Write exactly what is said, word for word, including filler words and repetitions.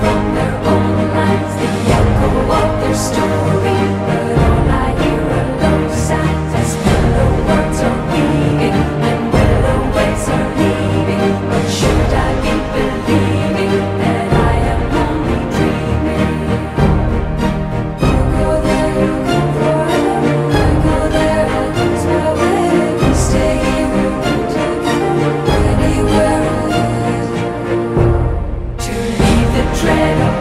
from their own lives, the echo of their story. But all I hear are low sighs as willow words are weaving and willow waves are leaving. But should I be believing that I am only dreaming? You go there, you come forever. I go there, I lose my way. We stay here, we come together anywhere I am. To leave the dread of